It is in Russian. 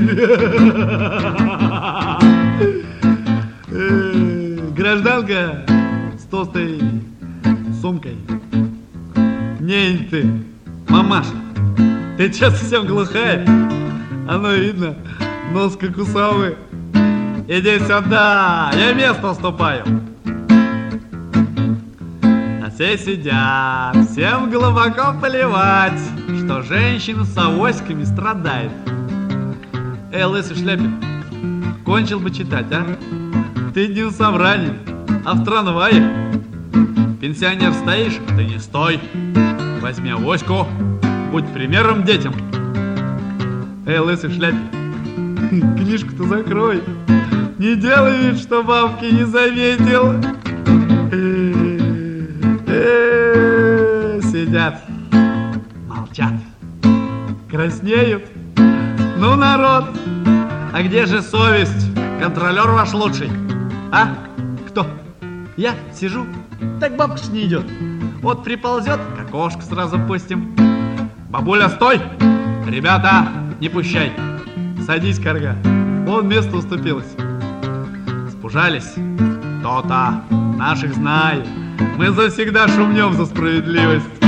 Гражданка с толстой сумкой. Не ты, мамаша, ты что, совсем глухая? Оно видно, нос как у совы. Иди сюда, я место уступаю. А все сидят, всем глубоко плевать, что женщина с авоськами страдает. Эй, лысый шляпин, кончил бы читать, а? Ты не в собрании, а в трамвае. Пенсионер стоишь, ты не стой. Возьми авоську, будь примером детям. Эй, лысый шляпин, книжку-то закрой. Не делай вид, что бабки не заметил. Сидят, молчат, краснеют. Ну, народ, а где же совесть? Контролер ваш лучший. А? Кто? Я сижу, так бабка ж не идет. Вот приползет, к окошку сразу пустим. Бабуля, стой! Ребята, не пущай. Садись, карга. Вон место уступилось. Спужались? То-то. Наших знай. Мы завсегда шумнем за справедливость.